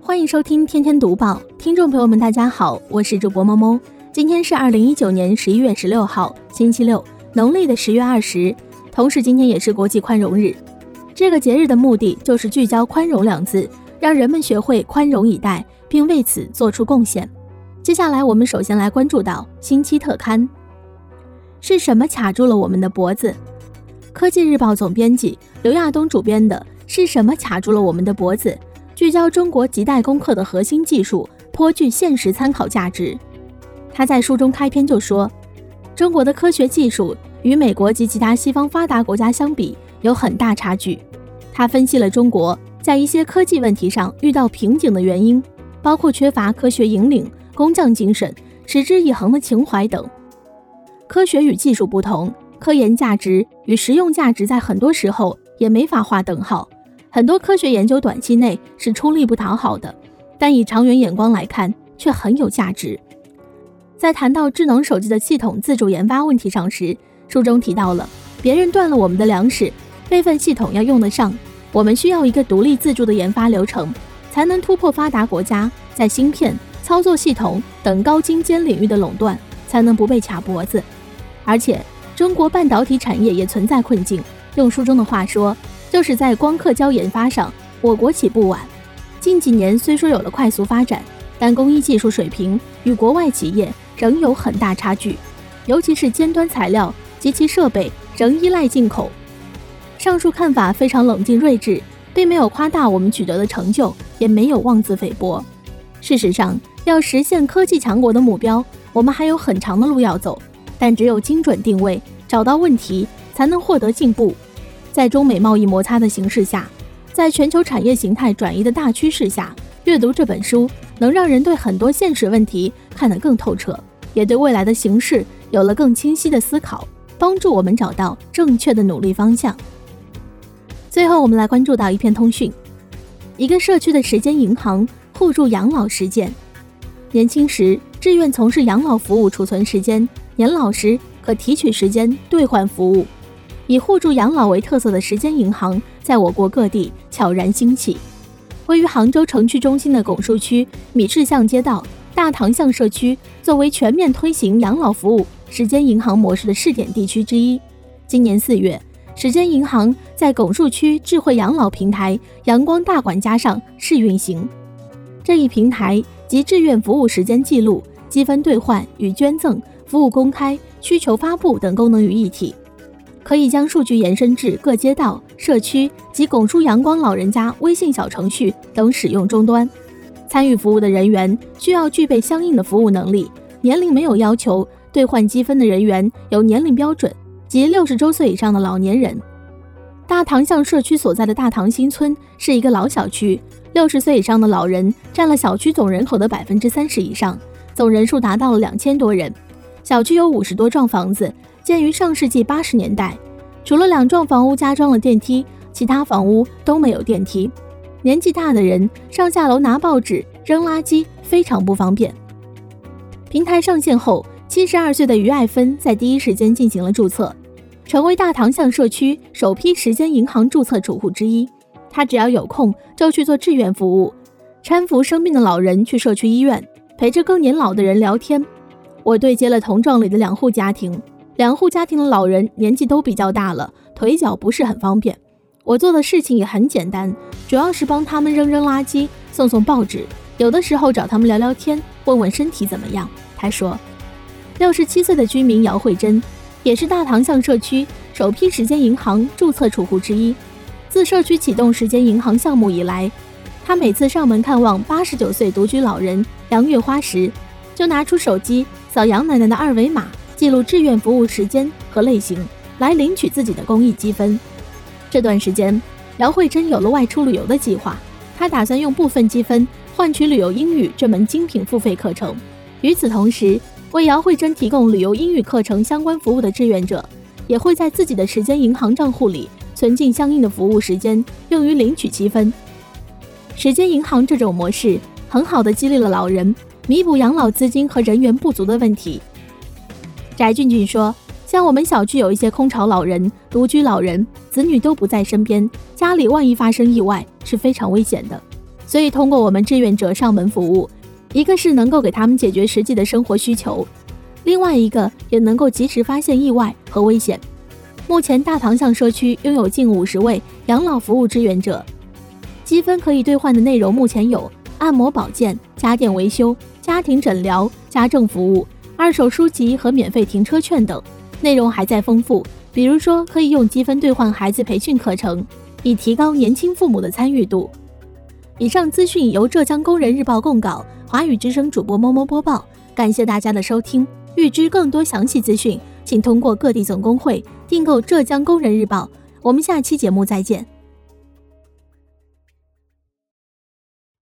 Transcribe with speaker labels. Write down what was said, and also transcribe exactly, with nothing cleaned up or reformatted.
Speaker 1: 欢迎收听天天读报，听众朋友们大家好，我是主播猫猫。今天是二零一九年十一月十六号，星期六，农历的十月二十，同时今天也是国际宽容日。这个节日的目的就是聚焦宽容两字，让人们学会宽容以待，并为此做出贡献。接下来我们首先来关注到星期特刊。是什么卡住了我们的脖子？科技日报总编辑刘亚东主编的是什么卡住了我们的脖子，聚焦中国亟待攻克的核心技术，颇具现实参考价值。他在书中开篇就说，中国的科学技术与美国及其他西方发达国家相比有很大差距。他分析了中国在一些科技问题上遇到瓶颈的原因，包括缺乏科学引领、工匠精神、持之以恒的情怀等。科学与技术不同，科研价值与实用价值在很多时候也没法划等号。很多科学研究短期内是出力不讨好的，但以长远眼光来看却很有价值。在谈到智能手机的系统自主研发问题上时，书中提到了别人断了我们的粮食，备份系统要用得上，我们需要一个独立自主的研发流程，才能突破发达国家在芯片、操作系统等高精尖领域的垄断，才能不被卡脖子。而且中国半导体产业也存在困境，用书中的话说，就是在光刻胶研发上我国起步晚。近几年虽说有了快速发展，但工艺技术水平与国外企业仍有很大差距，尤其是尖端材料及其设备仍依赖进口。上述看法非常冷静睿智，并没有夸大我们取得的成就，也没有妄自菲薄。事实上，要实现科技强国的目标，我们还有很长的路要走，但只有精准定位，找到问题，才能获得进步。在中美贸易摩擦的形势下，在全球产业形态转移的大趋势下，阅读这本书能让人对很多现实问题看得更透彻，也对未来的形势有了更清晰的思考，帮助我们找到正确的努力方向。最后我们来关注到一篇通讯，一个社区的时间银行互助养老实践。年轻时志愿从事养老服务储存时间，年老时可提取时间兑换服务。以互助养老为特色的时间银行在我国各地悄然兴起。位于杭州城区中心的拱墅区米市巷街道大塘巷社区作为全面推行养老服务时间银行模式的试点地区之一。今年四月，时间银行在拱墅区智慧养老平台阳光大管家上试运行。这一平台集志愿服务时间记录、积分兑换与捐赠、服务公开、需求发布等功能于一体，可以将数据延伸至各街道、社区及拱墅阳光老人家微信小程序等使用终端。参与服务的人员需要具备相应的服务能力，年龄没有要求，兑换积分的人员有年龄标准，即六十周岁以上的老年人。大塘巷社区所在的大塘新村是一个老小区，六十岁以上的老人占了小区总人口的 百分之三十 以上，总人数达到了两千多人。小区有五十多幢房子，建于上世纪八十年代，除了两幢房屋加装了电梯，其他房屋都没有电梯。年纪大的人上下楼拿报纸、扔垃圾非常不方便。平台上线后，七十二岁的于爱芬在第一时间进行了注册，成为大塘巷社区首批时间银行注册主户之一。他只要有空就去做志愿服务，搀扶生病的老人去社区医院，陪着更年老的人聊天。我对接了同幢里的两户家庭，两户家庭的老人年纪都比较大了，腿脚不是很方便。我做的事情也很简单，主要是帮他们扔扔垃圾、送送报纸，有的时候找他们聊聊天，问问身体怎么样。他说，六十七岁的居民姚慧珍也是大塘巷社区首批时间银行注册储户之一。自社区启动时间银行项目以来，他每次上门看望八十九岁独居老人杨月花时，就拿出手机扫杨奶奶的二维码，记录志愿服务时间和类型，来领取自己的公益积分。这段时间，姚慧珍有了外出旅游的计划，她打算用部分积分换取旅游英语这门精品付费课程。与此同时，为姚慧珍提供旅游英语课程相关服务的志愿者，也会在自己的时间银行账户里存进相应的服务时间，用于领取积分。时间银行这种模式很好地激励了老人，弥补养老资金和人员不足的问题。翟俊俊说，像我们小区有一些空巢老人、独居老人，子女都不在身边，家里万一发生意外是非常危险的。 所以通过我们志愿者上门服务，一个是能够给他们解决实际的生活需求，另外一个也能够及时发现意外和危险。目前大塘巷社区拥有近五十位养老服务志愿者，积分可以兑换的内容目前有按摩保健、家电维修、家庭诊疗、家政服务、二手书籍和免费停车券等，内容还在丰富。比如说可以用积分兑换孩子培训课程，以提高年轻父母的参与度。以上资讯由浙江工人日报供稿，华语之声主播某某播报，感谢大家的收听。预知更多详细资讯，请通过各地总工会订购浙江工人日报。我们下期节目再见。